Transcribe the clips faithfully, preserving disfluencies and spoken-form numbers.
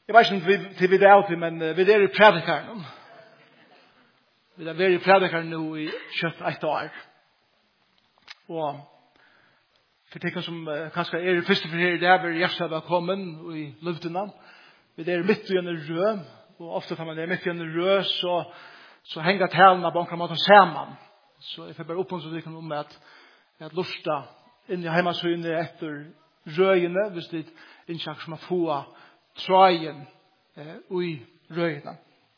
Jeg vet ikke til vi det er til, men vi er i predikeren. Vi er i predikeren nå i kjøtt et år. Og for det som kanskje er i første for her, det er vi hjertelig velkommen i luftene. Vi er midt i en rød, og ofte kan man er midt i en rød, så, så henger talene på en måte sammen. Så jeg får bare opp så det kan om at jeg lusta inn i hjemmesynet etter røyene, hvis det ikke er som å få trøyen eh, i røyene.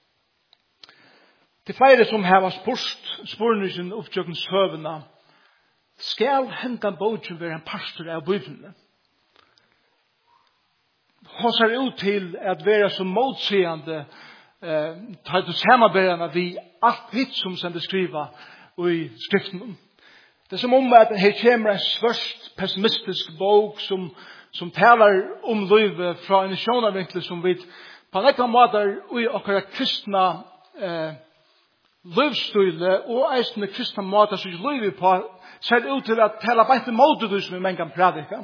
Til flere som har spurt, spørsmålet opptrykkens høvene, skal hente boken være en pastor av Bibelen? Hon ser ut til at være som motsigende eh, tar til samarbeiderne vi alt vidt som sender skriva i skriften. Det er som om at her kommer en svørst pessimistisk bok som, som taler om livet fra en sjånavinkle som vi på en ekka måter i akkurat kristna eh, livsstillet og eisende kristna måter som livet på ser ut til at tala bare mot det som vi menn kan predika.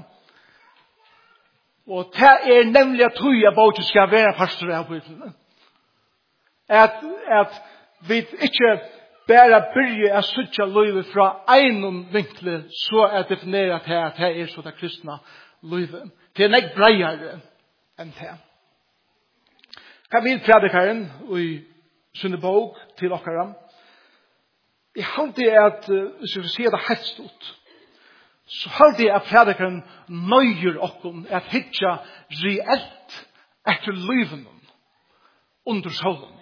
Og det er nemlig at tog at boken skal være pastor av Bibelen. At, at vi ikke bare byrje å søtja livet fra en vinkle så er defineret til at det er så det kristna livet. Det er nek breiere enn det. Hva vil predikaren i sinne bok til okkara? Jeg halte at, hvis vi sier det helt stort, så halte jeg at predikaren nøyer okken at hitja reelt etter liven under solen.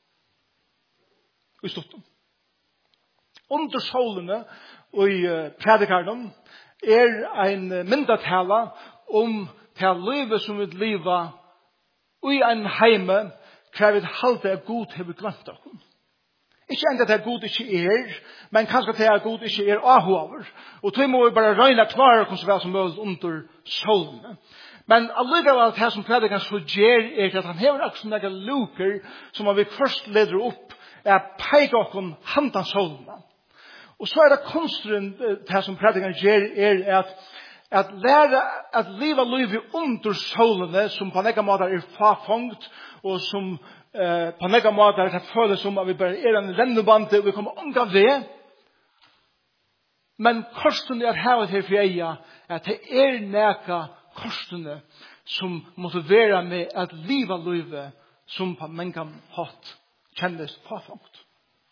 I stort. Under solene og i predikaren er en myndatala om til livet som vi lever i en heime hver vi halte at Gud har glemt oss. Ikke enda til at Gud ikke er, men kanskje til at Gud ikke er avhåver. Og så må vi bare røyne klare oss vel som mulig under solene. Men allikevel det som predikeren så gjør er at han hever akkurat noen luker som vi først leder opp er peik okken handan solene. Og så er det konstruen det som predikeren gjør er at at lære at leva livet under solene som på nekka måter er fafongt og som eh, på nekka måter det føles som at vi bare er en rennebande og vi kommer unga ved. Men korsene er hevet her for eia at det er nekka korsene som motiverer med at leva livet som på nekka hatt kjennes fafongt.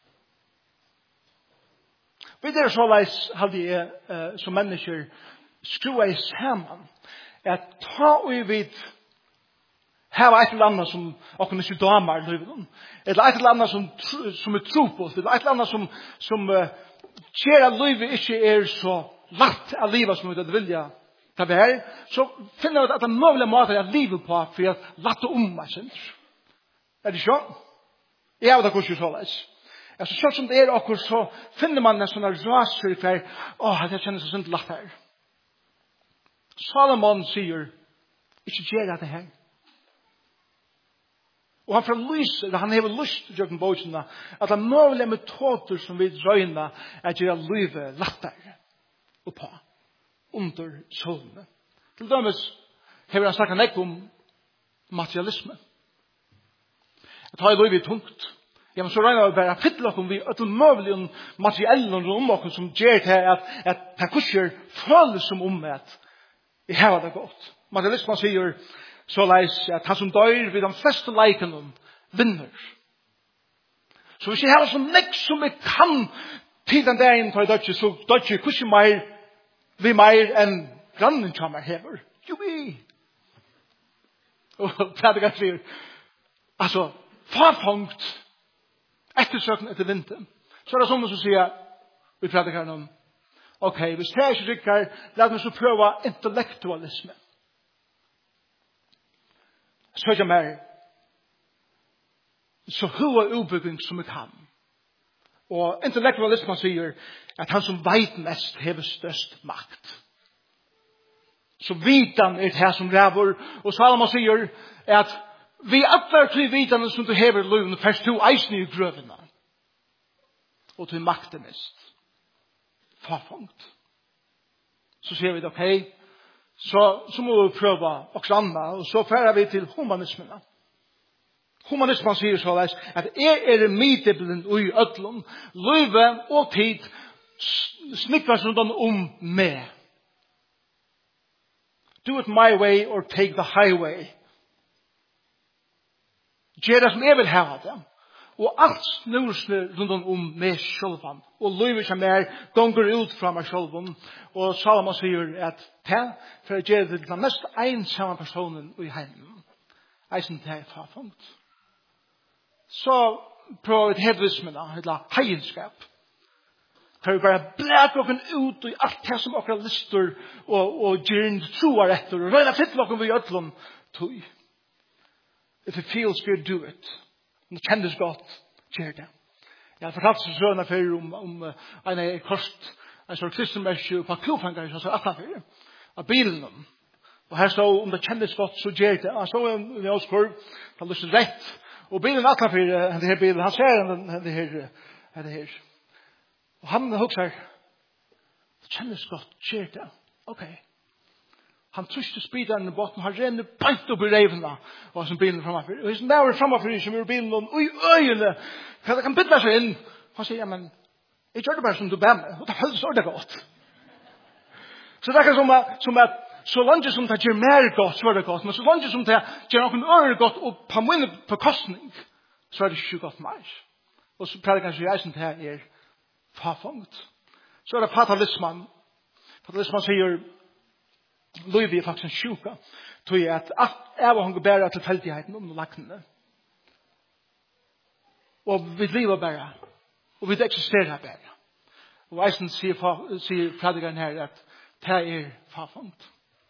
Vi er så leis hadde jeg eh, som mennesker skrua i saman at ta og vid heva et eller annet som okkur ikke damer livet eller et eller annet som, som er tro på eller et eller annet som, som uh, kjer at livet ikke er så latt av livet som vi vilja ta vi her så finner vi at det er mulige måter at livet på for at latt om meg er det sånn? Jeg har det kurset så leis altså sånn som det er okkur så finner man en sånn raser for åh, det kjennes så synd latt her Salomon sier, ikke gjør det her. Og han forlyser, han har lyst til å gjøre bøkene, at det er mulige metoder som vi drøyner er gjøre livet lettere og på, under solene. Til dømes har han snakket nekk om materialisme. At ha livet tungt. Ja, men så regner vi bare å fylle oss vi at det mulige materiellen om oss som gjør det at, at det kurser føles som om at jeg har det godt. Materialismen sier så leis at han som dør ved de fleste leikene vinner. Så hvis jeg har så nekk som jeg kan til den dagen for dødje, så dødje kurser mer vi mer enn grannen som er hever. Jo, vi. Og predikeren sier, altså, farfangt ettersøkende etter vinteren. Så er det sånn som sier vi predikeren om ok, hvis det er ikke rikker, la meg så prøve intellektualisme. Så er det mer så hva utbygging som jeg kan. Og intellektualisme sier at han som vet mest hever størst makt. Så vitan er det som ræver. Og Salomon sier at vi atler til vitane som du hever løven, først to eisne i grøvene. Og til makten mest. Fafangt. Så sier vi det, ok, så, så må vi prøve også andre, og så fører vi til humanismen. Humanismen sier så at jeg er midtibelen i ødlom, løyve og tid snikker sånn om meg. Do it my way or take the highway. Gjør det som jeg vil ha det. Og alt snur seg rundt om meg sjølvan. Og løyver som er gonger ut fra meg sjølvan. Og Salomon sier at det for å gjøre det til den mest ensamme personen i heimen. Eisen til jeg har funnet. Så prøver vi hedvismene, eller heienskap. For vi bare blæk okken ut i alt det som okker lister og, og gjør en troer etter. Og røyna til okken vi gjør til dem tog. If it feels good, do it. Om det kjennes godt, gjør det. Jeg har fortalt seg sønne før om, om uh, en kost, en sånn kristenmersje på klofanger, så er det av bilen. Og her står om det kjennes godt, så gjør det. Han står i en åskurv, han har lyst til rett. Og bilen er akkurat for denne her bilen. Han ser denne her. Denne her. Og han husker, det kjennes godt, skjer det. Ok. Han trusste spideren i båten, han renner beint opp i revene, og som bilen er fremmefyr. Og hvis han er fremmefyr, som er bilen, og i øynene, kan han bytte seg inn. Han sier, ja, men, jeg gjør det bare som du ber meg, og det føles ordentlig godt. Så det er som at, som at så langt som det gjør mer godt, så er det godt. Men så langt som det gjør noen øre godt, og på min bekostning, så er det ikke godt mer. Og så pleier kanskje jeg som det her er fafangt. Så er det fatalisman. Fatalisman sier, Løyvi er faktisk en sjuka. Tog jeg at jeg var hun bærer tilfeldigheten om lakene. Og vi lever bare. Og vi eksisterer bare. Og eisen sier, sier predikeren her at det er fafangt.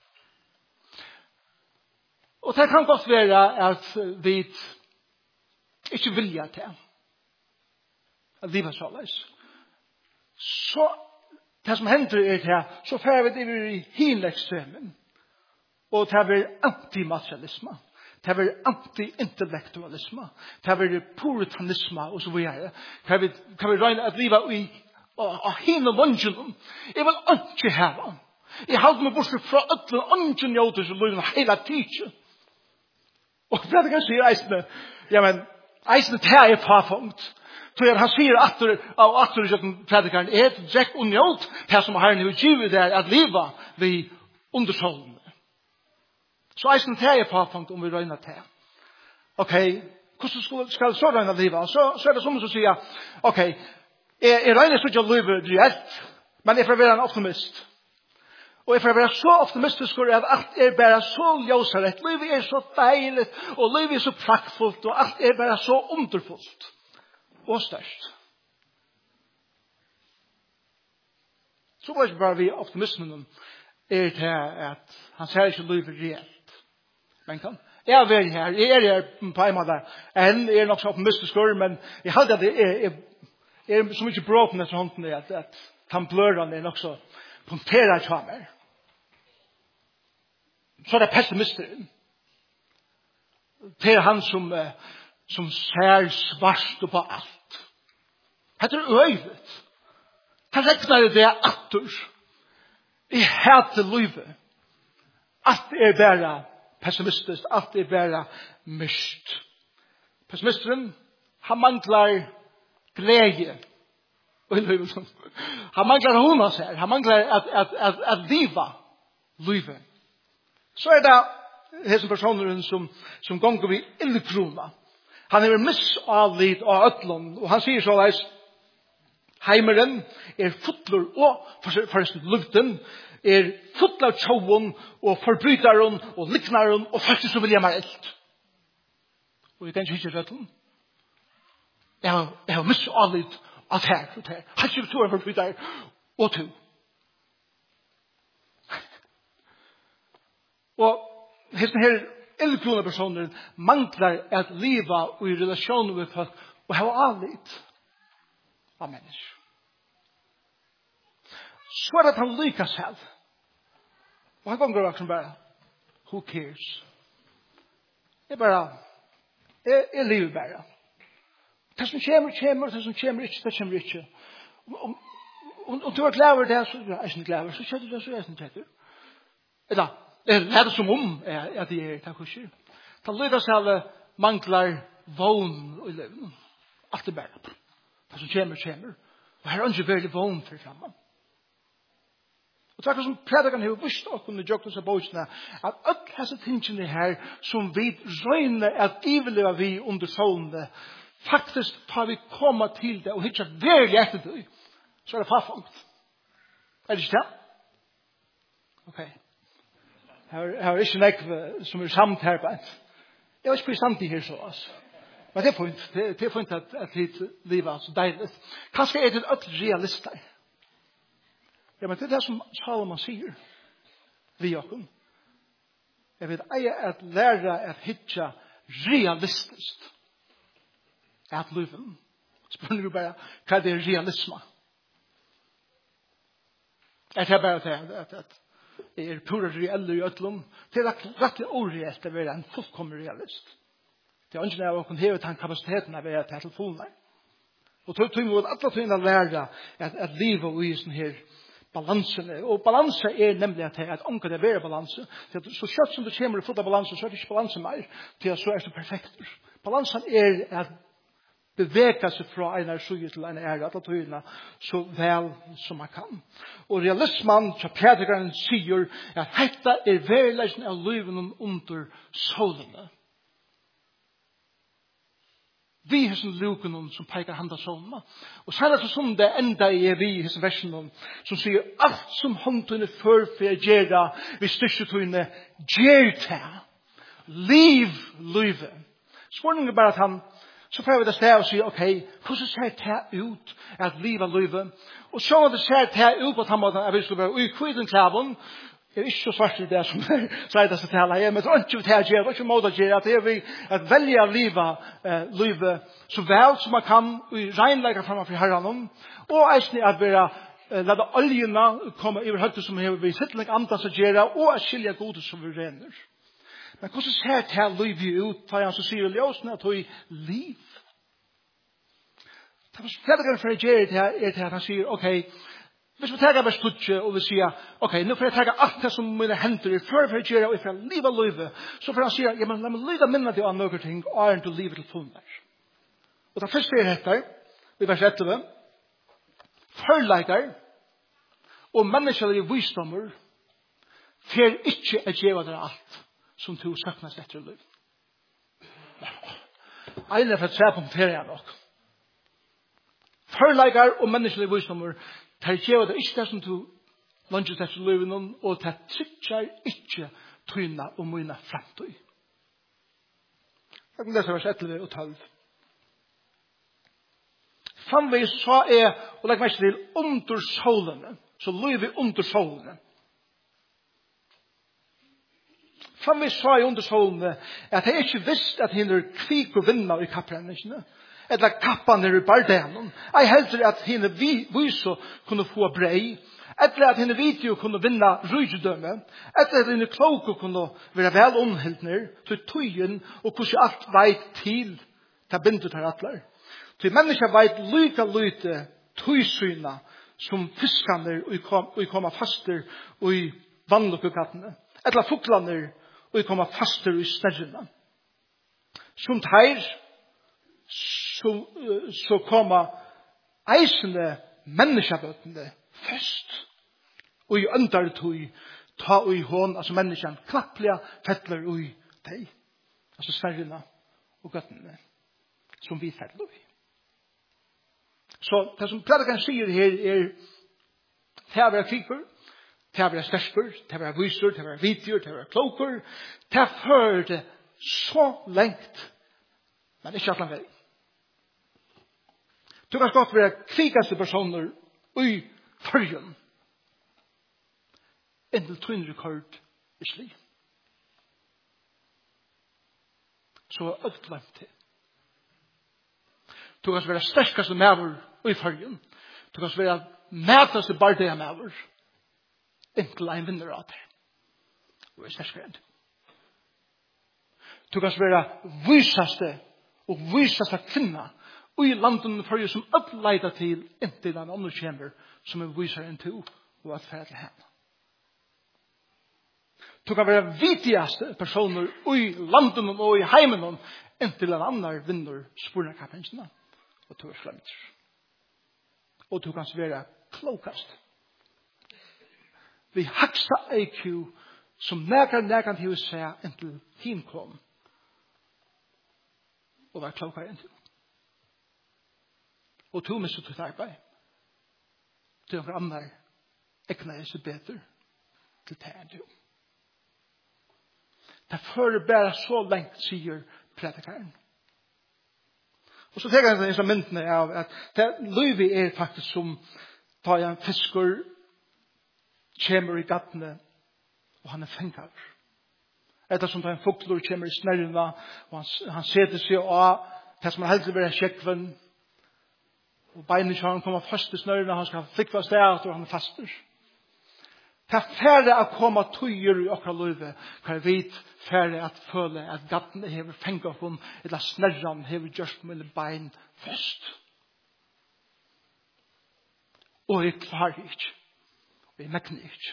Og det kan godt være at vi ikke vilja til at livet så løs. Så det som hender er til, så får vi det i hele ekstremen. Og det er antimaterialisme. Det er anti-intellektualisme. Det er puritanisme og så videre. Kan vi, kan vi regne at livet i av hele lunchen. Jeg vil ikke heve. Jeg halte meg bort fra øtlen lunchen jøter som løy hele tiden. Og det kan si eisene, ja, men eisene det er fafungt. Så han sier atter, av atter i predikeren, er et drekk og njøt, det som Herren har givet der, at livet vi undersålende. Så eisene det er fafungt om vi røyner til. Ok, hvordan skal så røyne livet? Så, så er det som å si, ok, jeg, jeg røyner så ikke livet reelt, men jeg får være en optimist. Og jeg får være så optimistisk for at alt er bare så ljøsarett. Livet er så deilig, og livet er så praktfullt, og alt er bare så underfullt. Og størst. Så var det bare vi optimismen er til at han ser ikke livet reelt. Men kan jeg er veldig her, jeg er her på en måte, enn jeg er nok så optimistisk, men jeg hadde at jeg er, jeg er så mye bråten etter hånden at, at tamplørene er nok så punterer til meg. Så er det pessimisteren. Det er han som, som ser svart på alt. Det er øyvet. Han rekner det atter. I hete livet. Alt er bare pessimistisk. Alt er bare mist. Pessimisteren, han mangler glede. Han mangler hon av seg. Han mangler at, at, at, at liva livet. Så er det hesen personen som, som gonger vi ildkrona. Han er misavlit av ødlån, og han sier så leis, heimeren er fotler og forresten luften, er fotler tjåen og forbryteren og liknaren og faktisk så vil jeg meg eld. Og jeg kan ikke rødlen. Jeg har, jeg har misavlit at her, at her. Han sier to er forbryter og to. Og hesten her eldkrona personer mangler at liva og i relasjon med folk og ha avlit av mennesker. Så er det at han lykker selv. Og han ganger akkurat bare, who cares? Jeg bare, jeg, jeg lever bare. Det som kommer, kommer, det som kommer ikke, det kommer ikke. Og, og, og du er glad over det, så er jeg ikke glad over, så kjøtter det, så er jeg ikke kjøtter. Eller, det er det som om at jeg er det kurser. Det lyder seg alle mangler vån i livet. Allt är bara. Det som kommer, kommer. Og her er ikke veldig vån for fremme. Og det er som predikeren har visst åkken i Joktos av båtene, at alle disse tingene her, som vi røyner at ivelig vi under solene, faktisk tar vi komma til det, og hittar veldig etter det, så er det farfangt. Er det ikke det? Ok. Her, her er ikke nekve som er samt her på en. Jeg har ikke blitt samt i her så, altså. Men det er fint, det er fint at, at hit livet er så deilig. Kanskje er det et realister. Ja, men det er det som Salomon sier. Vi og hun. Jeg vil eie at lære at hitja realistisk. At livet. Spør du bare, hva er det realisme? Er det bare det at, at det er pura reelle i øtlom? Det er rett og ureelt å være en fullkommen realist. Det er ikke når vi har den kapasiteten av å være til telefonen. Og tog vi må alle togene lære at, at livet i sånne her balansen. Og balanse er nemlig at, at om det er bedre balanse. Så kjøtt som det kommer i full av balanse, så er det ikke balanse mer. Til at så er det perfekt. Balansen er at bevega seg fra en suje til en ære, alle togene så vel som man kan. Og realismen, som predikeren sier, at dette er verileggen av livet under solene. Vi har sånn luken som peker handa sånne. Og så er det sånn det enda er vi i disse versene som sier alt som håndtøyne før for å gjøre vi styrketøyne gjør det. Liv, livet. Spørningen er bare at han så får vi det sted og sier ok, hvordan ser det ut at livet, livet? Og så det ser det ut på den måten at vi skulle være i kviden klæven. Det er ikke så svart i det som sier det seg til her, men det er ikke til å gjøre, det er ikke måte å gjøre, at det er vi at velge livet, eh, livet så vel som man kan, i regnlegger framfor herren, og eisne at vi eh, lade oljene komme i høyde som vi sitter like andas å gjøre, og at skilje gode som vi renner. Men hvordan ser det her livet ut, tar han så sier ljøsene at vi liv. Det er flere for å gjøre det her, er det at han sier, ok, hvis vi tar bare studie og vi sier, ok, nå får jeg ta alt det som mine henter i før for å gjøre, og for å live livet, så får han sier, ja, men la meg lyde minne til andre ting, og er til livet til funnet. Og det første er dette, i vers elleve, førleikere og menneskelige visdommer fer ikke å gjøre dere alt som du søknes etter liv. Eilig for et særpunkt her er nok. Førleikere og menneskelige visdommer det gjør det ikke det som du lønner etter livet noen, og det trykker ikke tryna og mine fremtøy. Jeg kan lese vers elleve og tolv. Framvis så er, og legg meg til, under solene, så livet under solene. Framvis så er under solene, at jeg ikke visst at henne kvik og vinner i kapprenningene, eller kappan er i bardenen. Jeg heldur at henne viso kunne få brei, eller at henne video kunne vinna rydgjødømme, eller at henne kloke kunne være vel omhildner til tøyen og hvordan alt veit til til bindet her atler. Til mennesker veit lyka lyte tøysyna som fiskaner og kommer faster og i vannlukkegattene, eller fuklaner og kommer faster i stedjene. Som teir så, så kommer eisende menneskebøtene først. Og i øndertøy ta i hånd, altså menneskene knapplige fettler i deg. Altså sverrene og gøttene som vi fettler i. Så det som predikeren sier her er til å være kriker, til å være stersker, til å være viser, til å være vidtjør, til å være kloker, til å føre det så lengt, men ikke at han vil. Du kan godt være kvikaste personer i førjen. Endel tøynrekord i sliv. Så er alt langt til. Du kan være sterkaste maver i førjen. Du kan være mætaste bardea maver. Endel en vinner av det. Du er sterskere enn det. Du kan være visaste og visaste kvinna og i landen for som uppleida til inntil den andre kjemmer som er viser en to og at fære til henne. Du kan være vitigaste personer i landen og i heimen Inntil en annan vinner spurna kapensna. Og du er fremt. Og du kan være klokast. Vi haksta I Q som nægar nægar til å se inntil hin kom. Og var klokare inntil. Og du mistet ditt arbeid. Til noen annar egnar seg bedre til det enn du. Det fører bare så lengt, sier predikaren. Og så tenker jeg disse myndene av at det livet er faktisk som da en fisker kommer i gattene og han er fengt. Etter som da en fugler kommer i snørrene og han, han setter seg av det som han helst vil være kjekkven og beinene kjøren kommer fast i snørrene han skal flikve av stedet og han er faster. Det er færre å komme tøyer i okra livet hva jeg vet færre at føle at gattene hever fengt av hun eller snørrene hever gjørst mine bein først. Og jeg klarer ikke. Og jeg mekner ikke.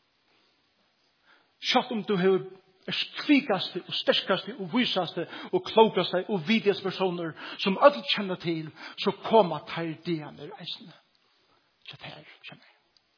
Selv om du hever er kvikaste og sterkaste og visaste og klokaste og vidigaste personer som alle kjenner til så kommer ter dianer eisene. Så ter kjenner.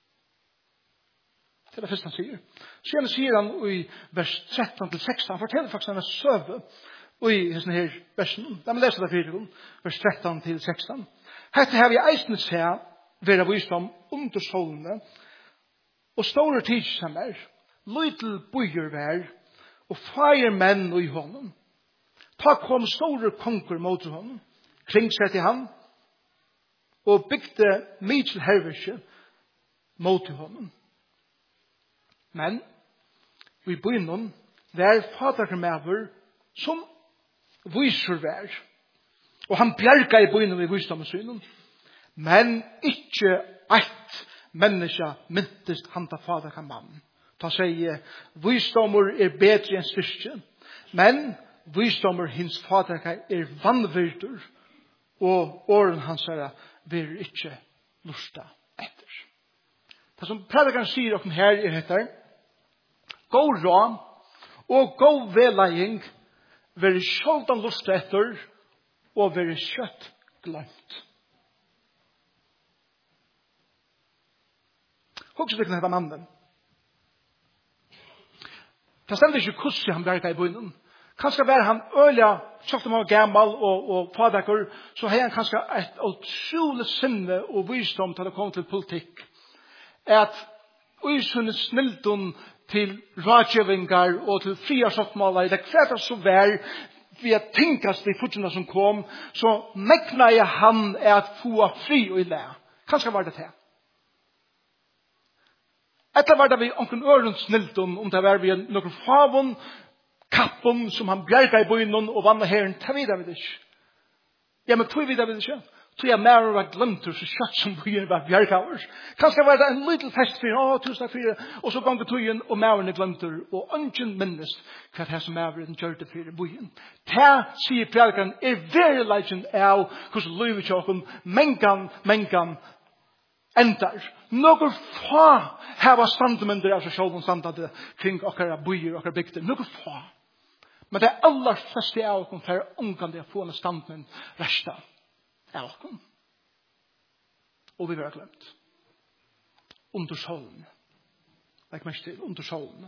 Det er det første han sier. Så gjerne sier han i vers tretton til sexton, han forteller faktisk han er søve i denne her versen. La meg lese det fyrir, vers tretton til sexton. Hette har vi eisene seg vera visdom under solene og store tidsammer, lytel bøyer vær og fire menn i hånden. Ta kom store konger mot hånden, kringsett i han og bygde mykje herverske mot hånden. Men vi bøynen vær fadermever som viser vær. Og han bjerga i bøynen i visdomssynen. Men ikke eit menneske myntest han ta fader kan mann. Ta sier, visdommer er bedre enn styrke. Men visdommer hins fader er vannvirter. Og åren hans er vil ikke lusta etter. Det som predikeren sier okken her er dette. God råd og god vedlegging være sjaldan lusta etter og være kjøtt glemt. Hvordan er det denne mannen? Det stender ikke hvordan han verker i bunnen. Kanskje være han øyla, selv om han var gammal og, og fadakker, så har han kanskje et utrolig sinne og visdom til å komme til politikk. At usunne snilton til rådgjevingar og til friarsåttmåler, det kvetter så vær ved at tinkast i fortjene som kom, så mekna jeg han at få fri og ille. Kanskje var det til. Etter var det vi omkring øren snilton, om det var vi noen favon, kappen som han bjerga i bøynen og vannet herren, det vidar vi det ikke. Ja, men tog vidar vi det ikke. Tog jeg mer var glemtur så kjøtt som bøyen var bjergavers. Kanskje var det en liten fest for, å, tusen takk for, og så ganger togjen og mæverne glemtur, og ønsken minnes hva det som mæveren gjør det for bøyen. Det, sier predikeren, er verileggen av hvordan løyve tjokken, mengan, mengan, endar. Noen få heva standemynder av seg selv om standade kring okkara bøyer, okkara bygder. Noen få. Men det er aller fleste av okken for ungan det å få en standmynd versta av okken. Og vi vil ha glemt. Under solen. Legg mest til, under solen.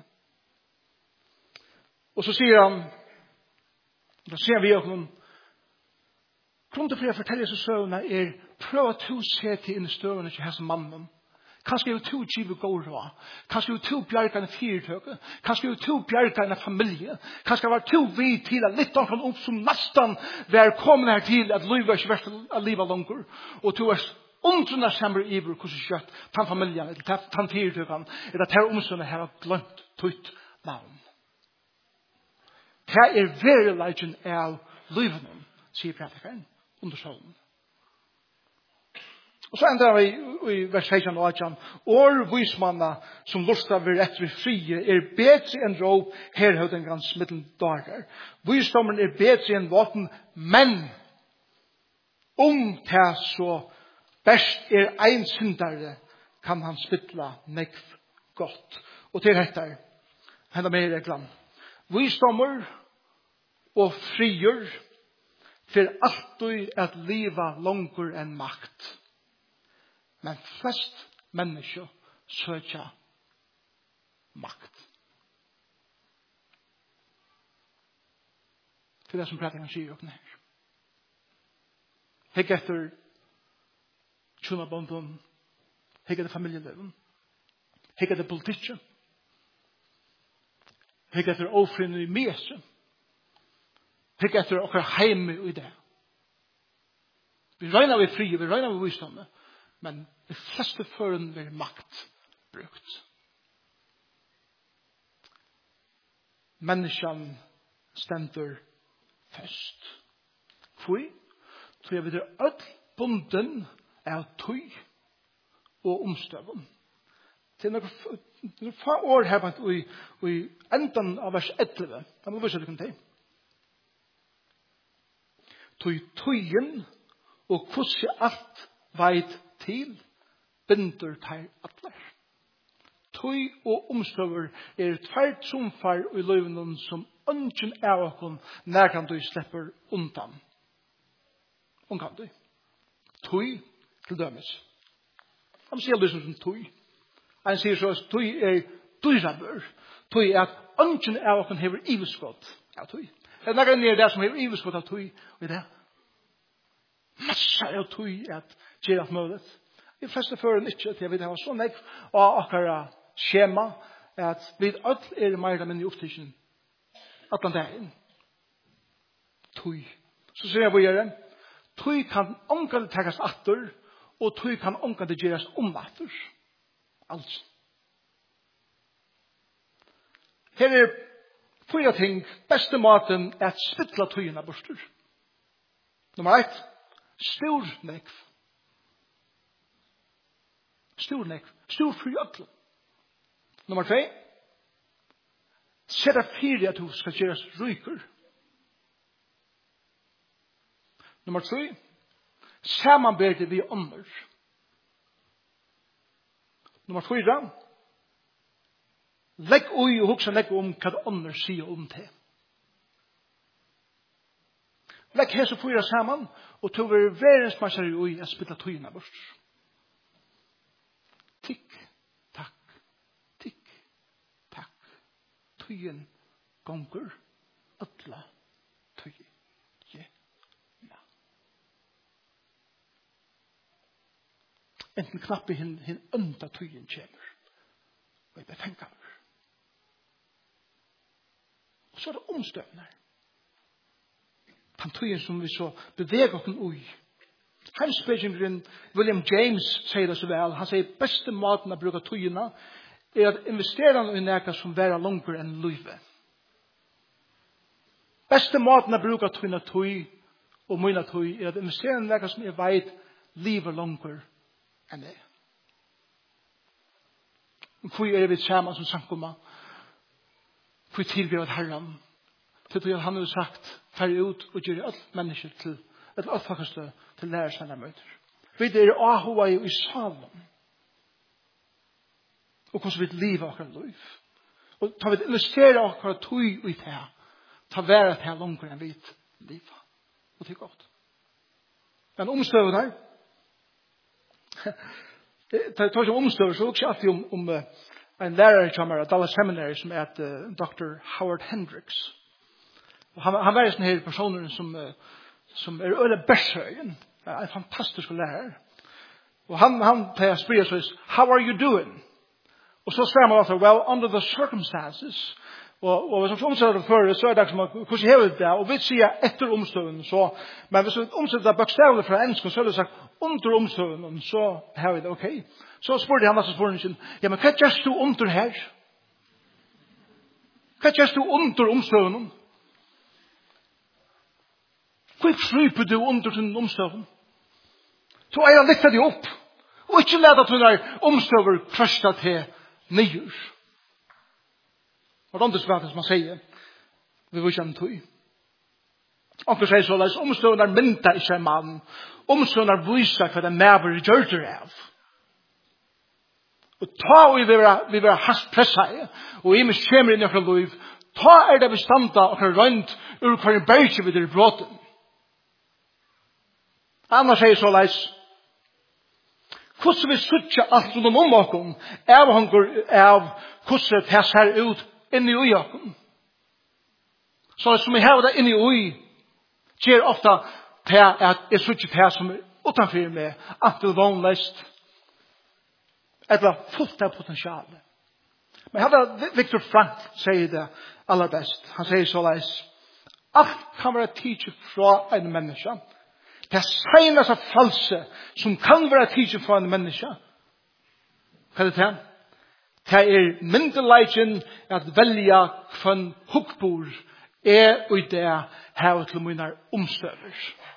Og så sier han, da sier vi okken, grunnen for å fortelle seg søvnene er prøv at du ser til inn i støvnene til hans mannen. Kanskje er du kjive går råd. Kanskje er du bjerga en fyrtøke. Kanskje er du bjerga en familie. Kanskje var du vid til at litt omkring opp som nesten var kommet her til at livet er ikke vært av livet langer. Og du er undrende sammen i hvor hvordan kjøtt den familien, eller den fyrtøken, eller at her omstående her har glemt tøyt navn. Det er verileggen av livet, sier predikeren, under solen. Og så ender vi i vers seksten og atten. År vismanna som lustar vir etter frie er bedre enn råp herhøvdingans middeldager. Visdommen er bedre enn våpen, men om det så best er ein syndare kan han spittla nekv godt. Og til dette, henne med reglan. Visdommer og frier for alltid at liva langer enn makt. Men flest mennesker søker makt. Det er det som prædingen sier og her. Hekk etter tjonabonden, hekk etter familieleven, hekk etter politikken, hekk etter ofrene i mese, hekk etter okker heime i det. Vi regner vi fri, vi regner vi visdomme, men de fleste føren blir makt brukt. Menneskene stender fest. Hvor? Så jeg vet det ødel bunden av tøy og omstøven. Det er noen få år her på i, i enden av vers elleve. Da må vi se det kan til. Tøy tøyen og hvordan alt veit til binder til atler. Tøy og omstøver er tvert trumfar i løyvenen som ønsken av okken nærkant du slipper undan. Undan du. Tøy til dømes. Han sier det som tøy. Han sier så at tøy er dyrabør. Tøy er at ønsken av okken hever iveskott av tøy. Det er nærkant nere der som hever iveskott av tøy. Og det er massar av tøy at gjør alt mulig. I fleste føren ikke til jeg vil ha sånn jeg og akkurat skjema at vi alt er mer enn i opptidsen at den dagen tøy. Så sier jeg hva gjør det? Tøy kan omgående tages atter og tøy kan omgående gjøres om atter. Altså. Her er fyra ting. Beste maten er at spittla tøyene borster. Nummer ett. Stor nekv. Stor nekv. Stor fri øtlen. Nummer tre. Sett av fire at du skal gjøres ryker. Nummer tre. Samanberget vi ånder. Nummer fyra. Legg ui og hoksa legg om hva ånder sier om det. Legg hese fyra saman og tog vi verens marsjeri ui a spilla tøyina bort. Tikk, takk, tikk, takk. Tøyen gonger ötla tøy. Ja. Enten knappe hin, hin ønda tøyen kjemer. Og jeg befengar. Og så er det omstøvner. Han tøyen som vi så beveger oss ui. Heimspekingren William James sier det så vel. Han sier beste måten å bruke tøyene er at investere i noe som være langer enn livet. Beste måten å bruke tøyene tøy og mine tøy er at investere i noe som jeg vet livet langer enn det. Hvor er vi sammen som sankomma? Hvor tilbyr at Herren til at han har sagt færre ut og gjøre alt mennesker til et allfakkaste til lærer seg møter. Vi er ahua i salen. Og hvordan vi lever akkurat liv. Og ta vi investere akkurat tøy i det. Ta være til langer enn vi liv. Og det er godt. Men omstøven her. Det tar ikke omstøven, så er det ikke alltid om, om en lærer i Chamara, Dallas Seminary, som er uh, doktor Howard Hendricks. Han, han var en sånn her personer som, som er øyne bæsøyen. En fantastisk lærer. Og han, han tar spyrir så how are you doing? Og så sier man altså, well, under the circumstances. Og, og hvis man omsetter det før, så er det som, hvordan hever det? Og vi sier etter omstøven, så, men hvis vi omsetter det bokstavlig fra engelsk, så er det sagt, under omstøven, så har vi det, ok. Så spurte han altså spørsmålet, ja, men hva gjør du under her? Hva gjør du under omstøven? Hvor flyper du under din omstøven? Så er jeg litt av det opp. Og ikke lede at hun er omstøver krøsta til nyhjør. Og det er det som man sier. Vi vil ikke ha en tøy. Onkel sier så, at omstøven er mynda ikke en mann. Omstøven er vysa hva det mever gjør det av. Og ta og vi vil være hast pressa. Og i meg kommer inn i akkurat liv. ta er det bestanda og rønt ur hver berge vi der bråten. Annars sier så leis, hvordan vi suttje alt rundt om okken, av hanker av hvordan det ser ut inni ui okken. Så som vi har det inni ui, gjør ofta det at jeg suttje det som er utanfyr meg, antil vannlest, eller fullt av potensialet. Men hadde Viktor Frank sier det aller best. Han sier så leis, alt kan være tidlig fra en menneske. Det seneste false som kan være tidlig fra en menneske. Hva er det til? Det er myndelagen at velge hvem hukkbord er og det her til mine omstøver.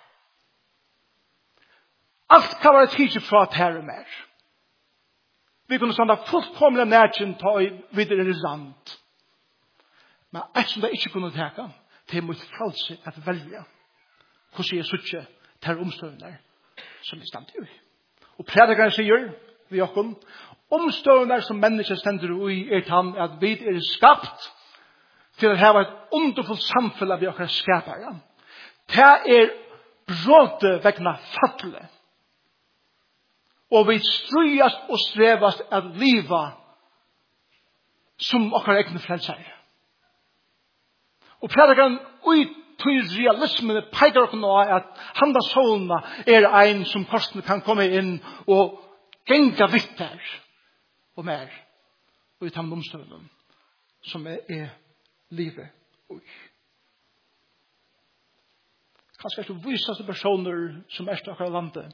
Alt kan være tidlig fra terre mer. Vi kunne standa fullkomlig nærkjen ta i videre land. Men et som det ikke kunne teka, det er mot frelse at velge hvordan jeg suttje til omstøvner som vi stand i. Og predikeren sier vi okken, omstøvner som mennesker stender i er tann at vi er skapt til å ha et underfullt samfunn av vi okker skapere. Det er bråte vegna fattelet. Og vi strøyast og strevast at liva som okkar egne frelsere. Og predikeren ui til realismen peikar okkur nå at handa solna er ein som kosten kan komme inn og genga vitter og mer og i tamme omstøvnen som er, er livet ui. Kanskje er det visaste personer som er okkar landet.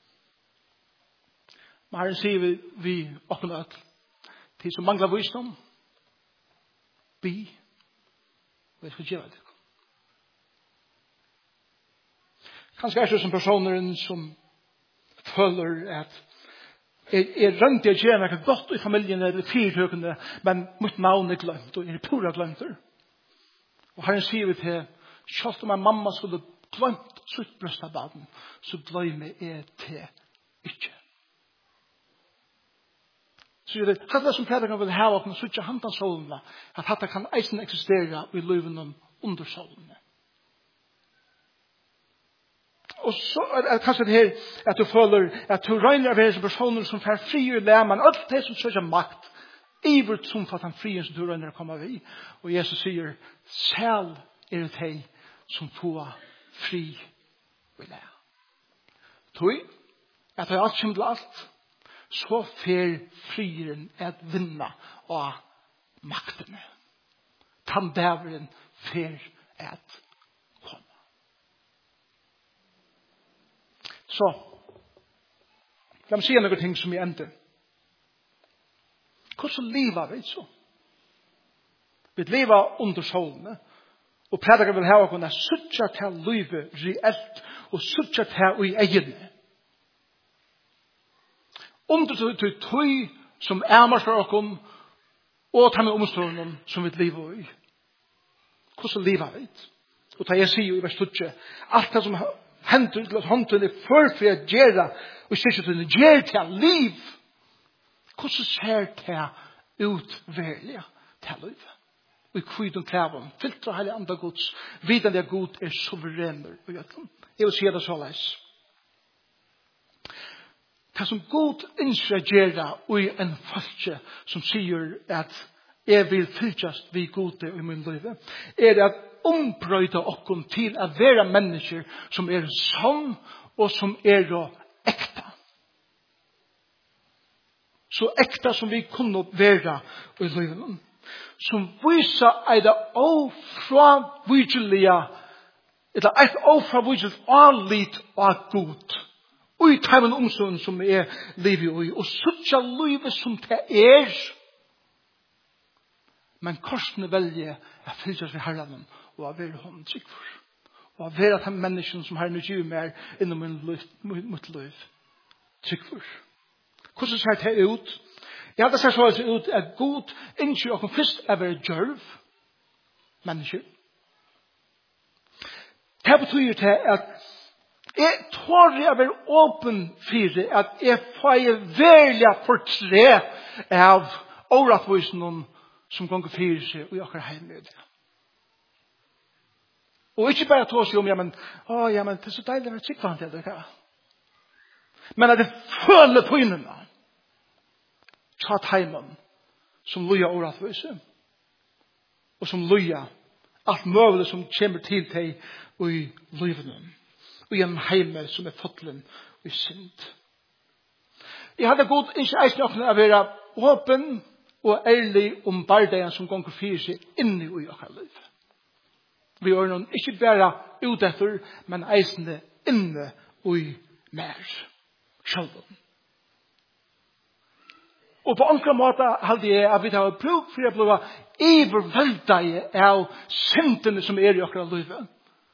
Men Herren sier vi, vi åkne at de som mangler visdom, vi, og jeg skal gjøre det. Kanskje er det som personer som føler at jeg er rønt i å gjøre noe godt i familien eller fyrtøkende, men mitt navn er glemt, og jeg er pura glemt. Og Herren sier vi til, selv om en mamma skulle glemt sitt brøst av baden, så glemmer jeg til ikke. Så det er det som predikeren vil ha åpne, så ikke hantan solene, at dette kan eisen eksistere i liven under solene. Og så er det kanskje det her, at du føler at du regner av disse personer som får fri og lærer, alt det som søker makt, ivert som for at han fri som du regner å komme vi. Og Jesus sier, selv er det de som får fri og lærer. Tog, at det er alt som til alt, så fer frieren at vinna av maktene. Tandaveren fer at komme. Så, la meg si noen ting som jeg ender. Hvordan lever vi så? Vi lever under solene, og predikeren vil ha å kunne suttje til livet reelt, og suttje til i egne. Under til tøy som er for oss og ta med omstående som vi lever i. Hvordan lever vi? Og da jeg sier i vers tøtje, alt det som hender til at hånden er førfri å gjøre, og ikke til å gjøre til liv. Hvordan ser det ut verlig til liv? Og i kvitt og klæven, filtre hele andre gods, viden det er god er suverener. Jeg vil si det så leis. Det som god instragerer i en falske som sier at jeg vil fylkjast vi gode i min liv, er at ombrøyde okken til å være mennesker som er sann og som er ekta. Så ekta som vi kunne være i livet. Som viser at det ofravigelige, eller et ofravigeligt anlitt av god. Og i teimen omsorgen som er livet i, og suttja livet som det er. Men korsene velger å fylke seg herren og å være hånden trygg for. Og å være den mennesken som herren gjør mer innom mitt liv trygg for. Hvordan ser det ut? Ja, det ser så ut at god innskjer og først er være djørv mennesker. Det betyr til at jeg tror jeg er åpen for at jeg får veldig fortre av åretvisene som ganger fyrer seg og jeg har hjemme. Og ikke bare ta seg om, ja, men, å, ja, men det er så deilig å være sikkert til det. Men at det føler på innene. Ta teimen som loja åretvise. Og som loja alt mulig som kommer til deg i livene. Og i en heime som er fotlen og i synd. Jeg hadde godt ikke eisen åkne å være åpen og ærlig om bardeien som gonger fyrir seg inni i okkar liv. Vi gjør noen ikke bare utetter, men eisende inne og i mer sjølven. Og på andre måter hadde jeg at vi har bruk for å bli iverveldet av syndene som er i okkar livet.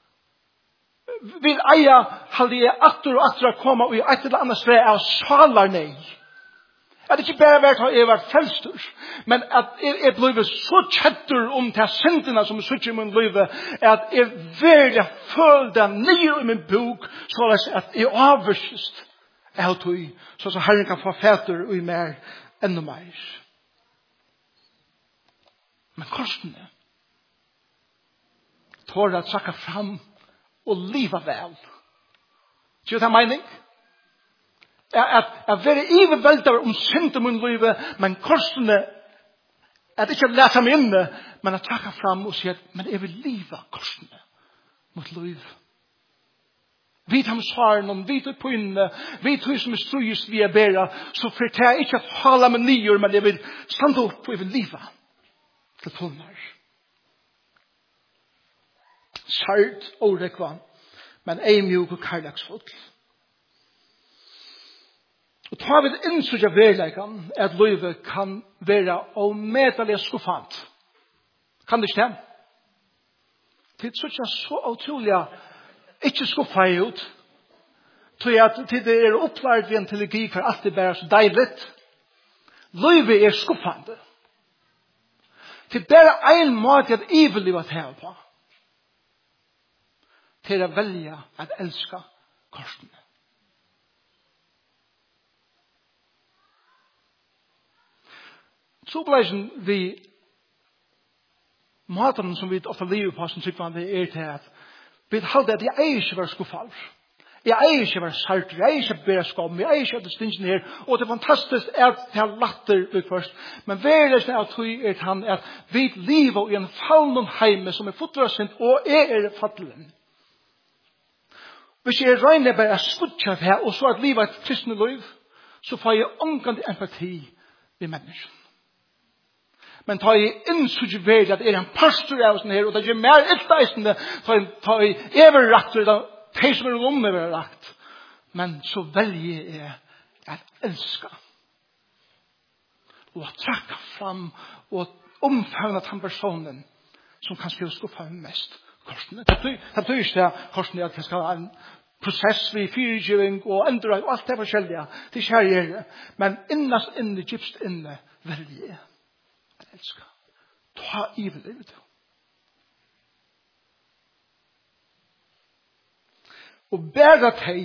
Vi eier hadde jeg atter og atter å komme og i et eller annet sted av salar nei. At det ikke bare vært at jeg var frelster, men at jeg, jeg ble så kjetter om til syndene som sitter i min liv, at jeg virkelig følte nye i min bok, så at jeg avvurset av tog, så at Herren kan få fæter og i mer enda mer. Men korsene tårer at sakke fram og liva vel. Tror du det er mening? At, at være iverveldet om synd om min liv, men korsene at ikke lete meg inne, men at takke fram og si at men jeg vil liva korsene mot liv. Vi tar med svaren, vi tar på inne, vi tar som er strøyest vi er bedre, så for jeg ikke at hala med nyer, men jeg vil stande opp og jeg vil liva til fullnær. Sært og rekva, men ei mjuk og kærleksfullt. Og tar vi det innsøk av verleikan, at livet kan være omedelig skuffant. Kan det ikke det? Det er så utrolig ikke skuffet ut. Tror jeg at det er opplært ved en teologi for alt det bare så deilig. Livet er skuffende. Det er bare en måte at ivelivet tar på. Til å velge at elske korsene. Trobeleisen vi maten som vi ofte lever på som tryggvande er til at vi halde at jeg eier ikke være skuffall. Jeg eier ikke være sart, jeg eier ikke være skam, jeg eier ikke at det stinsen her, og det er fantastisk at det er latter ut først. Men verdelsen av tog er til han at vi lever i en fallen heime som er fotrasint og er fattelen. Hvis jeg regner bare å skutja det her, og så at livet er et kristne liv, så får jeg omgående empati ved mennesken. Men tar jeg innsøk ved at det er en pastor av sånn her, og det er mer utdeisende, tar jeg everrakter, de som er om everrakt. Men så velger jeg at elske. Og at trekke fram, og omfavne den personen som kan skrive skuffa mest. Korsene. Det betyr ikke det, korsene, at det skal ha en prosess ved fyrtjøving og endre, og alt det forskjellige. Det skjer jeg. Men innast inne, djupst inne, velger jeg. Elsker. Ta i vel livet. Og bæra teg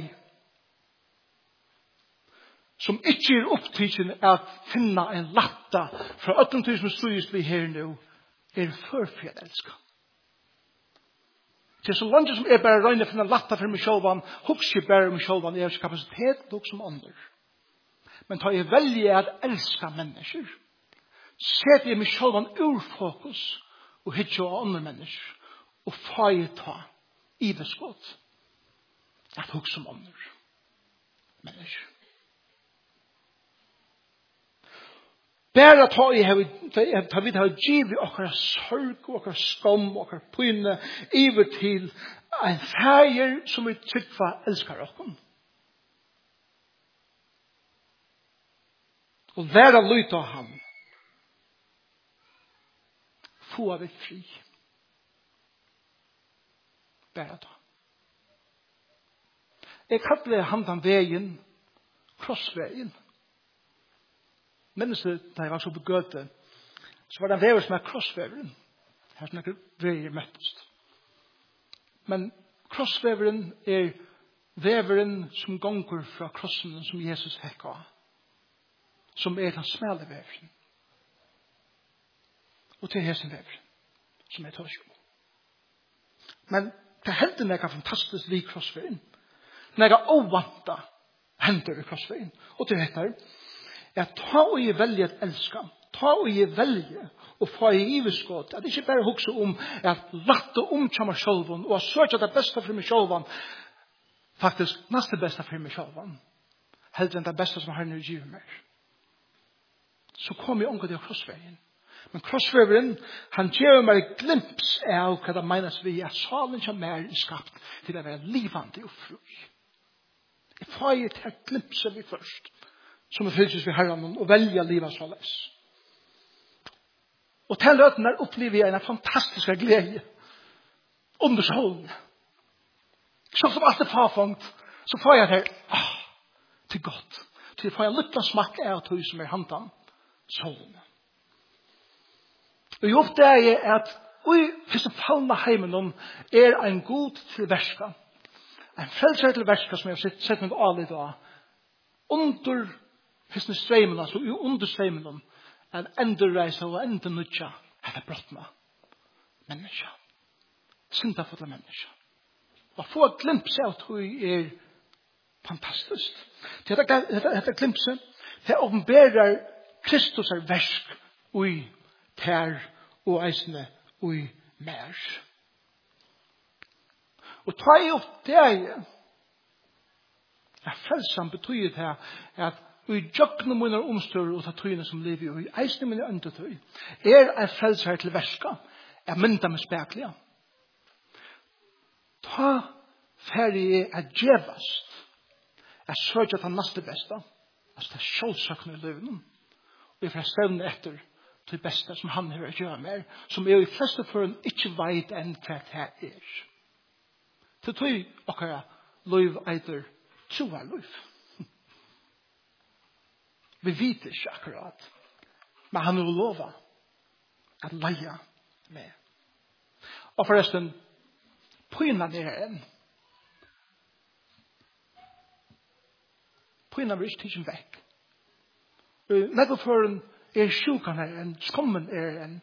som ikke er opptidsen at finne en latta fra åtten tusen studies vi her nå er førfri at elsker. Det er så langt som er bare røyne for en latta for meg sjølvan, hukser bare meg sjølvan, jeg har kapasitet, hukser som andre. Men ta jeg velger at elska mennesker, set jeg meg sjølvan ur fokus og hitje av andre mennesker, og fa jeg ta i beskått at hukser som andre mennesker. Bæra ta i her, ta vi har givet okkar sorg, okkar skam, okkar pyne, iver til en feir som vi tryggva elskar okkom. Og læra lyta av ham. Få av et fri. Bæra ta. Jeg kallar handan vegin, krossvegin. Minnes det, da jeg var så på Gøte, så var det en vever som er krossveveren. Her som er vever møttest. Men krossveveren er veveren som gonger fra krossen som Jesus fikk av. Som er den smale veveren. Og til hesen veveren, som er tørsk. Men Det händer något fantastiskt vid krossvägen. Något ovanta händer i krossvägen. Och det heter att ta och ge välja att älska. Ta och ge välja och få i överskott. Att inte bara huxa om att latta om till mig själv och söka det bästa för mig själv. Faktiskt nästa bästa för mig själv. Hellre än det bästa som Herren ger mig. Så kommer jag omgå det krossvägen. Men krossvägen, han ger mig glimps av vad det menas vi att salen som är i skapt till att vara livande och fri. Jag får ju till att glimpsa vi först. Som är fylses vid Herren och välja livet så läs. Och till löten där upplever jag en fantastisk glädje. Under solen. Så som allt är farfångt så får jag det ah, till gott. Till får jag lite smack av tog som är hantan. Solen. Og jeg oppdager at i disse fallna heimen er en god til verska. En frelser til verska som jeg har sett meg alle i dag. Under disse streimen, altså under streimen, en endurreise og enda nødja etter brottene. Menneska. Syndafulle menneska. Og få et glimpse av at vi er fantastisk. Dette glimpse, det åpenberer Kristus er versk og i tær og eisne og mer. Og ta i opp det at frelsen betyr det at vi jøkne mine omstør og ta tøyene som lever og eisne mine øndetøy er en frelser til verska er mynda med speklige. Ta ferie er djevast er sørge til neste beste altså det er sjølsøkne i løven og vi får stevne etter det bästa som han har att göra med som är i flesta förrän inte vet än vad det här är. Så tror jag att liv äter två liv. Vi vet inte akkurat. Men han har lovat att leja med. Och förresten, pojna ner en. Pojna blir inte tidsen väck. När förrän er sjukan er en, skommen er en,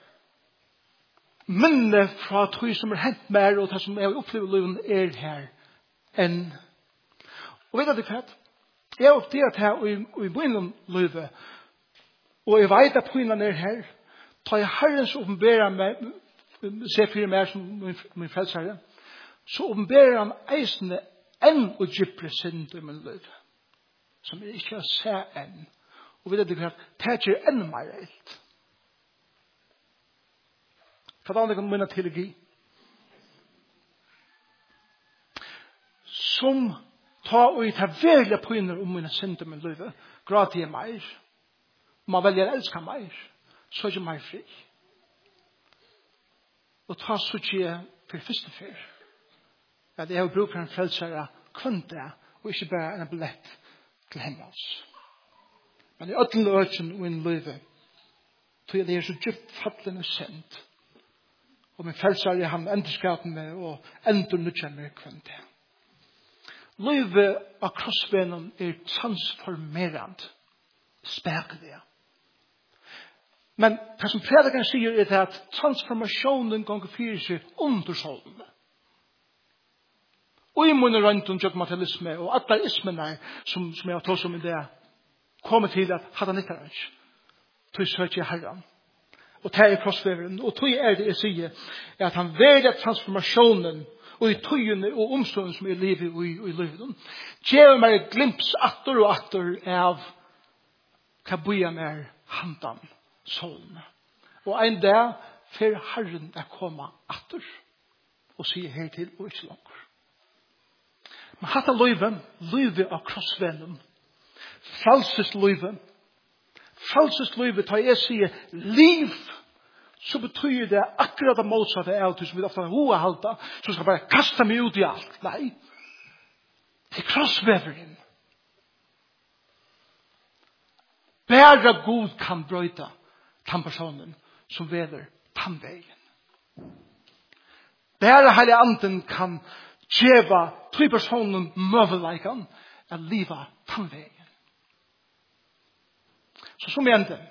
minne fra tog som er hent mer, og det som jeg opplever livet er her enn. Og vet du hva? Jeg opplever det her, og i begynnelsen livet, og jeg vet at pojnen er her, tar jeg Herrens åpenbæra med, ser for meg som min, min frelsere, så åpenbærer han eisende enn og gypre synd i min liv, som jeg ikke har sett enn. Og vi vet ikke at det er enda mer reilt. Hva da kan minne teologi? Som ta og ta velja pøyner om mine synder med livet, gratis er mer. Om man velger å elske mer, så er det mer fri. Og ta så ikke for første fyr. At jeg har brukt en frelsere kvante, og ikke bare en billett til himmels. Men i ötlen ötlen og en løyve, tror jeg det er så djupt fattende sendt. Og min frelser er han endurskapen med, og endur nødja med kvante. Løyve av krossvenen er transformerand, spekelig. Men det som predikeren sier er at transformasjonen ganger fyrir seg under solen. Og i munnen rundt om materialisme og alle ismene som, som jeg har tås om i det, kommer til at hadde nyttar hans. Tog søker jeg Herren. Og tar i krossveveren. Og tog er det jeg sier, er at han velger transformasjonen og i togene og omstående som er i livet og i, og i livet. Gjør meg glimps atter og atter av hva bøyer meg handan solen. Og en dag fer Herren er komme atter og sier her til og ikke langer. Men hatt av løyven, løyve av krossvenen, falsest løyve, falsest løyve, tar jeg sier liv, så betyr det akkurat det motsatte av det som vi ofte har hoa halta, så skal bare kaste meg ut i alt. Nei, til krossveveren. Bare god kan brøyta den personen som veler tannvegen. Bare hele anden kan djeva tog personen møveleikan av livet tannvegen. Så som jeg enda,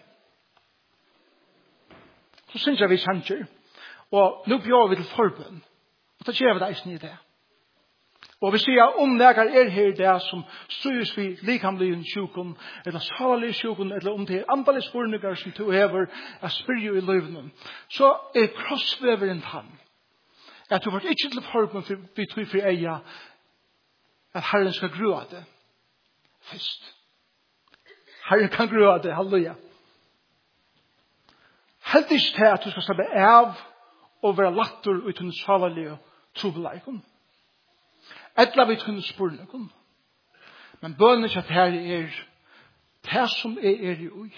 så synes jeg vi sanger, og nå bjør vi til forbønn, Og det gjør vi det eisen i det. Og vi sier om nægar er her det som styres vi likamlige sjukon, eller salalige sjukon, eller om det er andalige spurningar som du hever er spyrju i løyvnen, så er krossveveren han. At du vart ikke til formen for vi tog for eia at Herren skal grua det først. Herren kan grua det, halleluja. Helt ikke til at du skal slappe av og være latter uten salalige trobeleikon. Etla vi kunne spurne kun. Men bønnen ikke at her er det som er er i ui.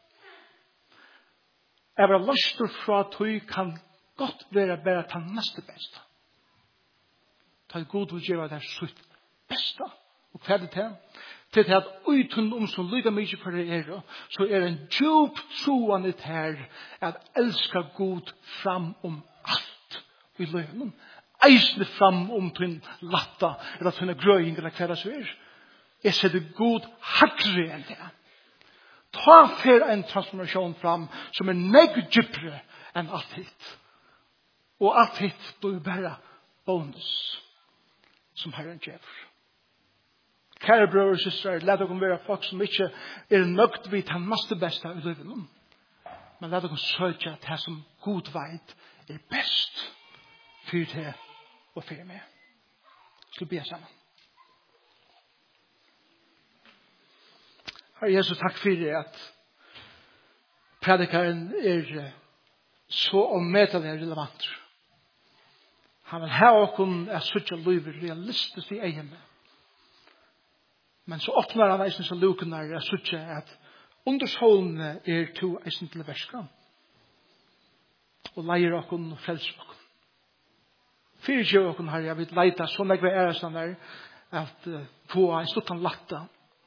Jeg var løster fra at du kan godt være bare ta neste beste. Ta god vil gjøre det sitt beste. Og hva er det til? Til at uten om som lykker mye for det er, så er en djup troende her at elska god fram om alt i løgnen. Eisne fram om til latta, eller til en grøying, eller hva det så er. Jeg setter god hakre enn det. Ta for en transformasjon fram som er neggypre enn alt hit. Og alt hit blir bare bonus som Herren gjør. Kære brødre og søstre, let dere være folk som ikke er nøgt vidt han maste beste i livet. Men let dere søke at det som god veit er best for det og for meg. Skal vi be sammen. Herre Jesus, takk for det at predikaren er så omedelig relevant. Han vil ha åkken er suttje livet realistisk i egen. Men så åpner han eisen som luken er suttje at undersålene er to eisen til verska. Og leier åkken og frelser åkken. Fyrir sjø åkken har jeg vidt leita så meg ved æresan der at uh, få en stuttan latta.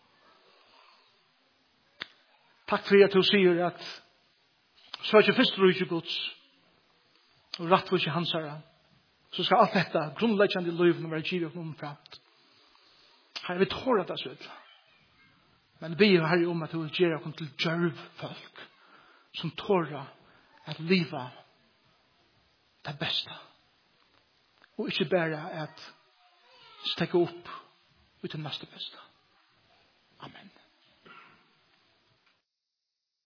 Takk for at du sier at så er ikke først rujtje gods og rett for ikke hans herre. Så skal alt dette grunnleggjande i livet være givet og noen fremt. Her vi tårer det så men vi er her om at du vil gjøre oss til djørv folk som tårer at livet det beste. Og ikke bare at stekke opp uten neste beste. Amen.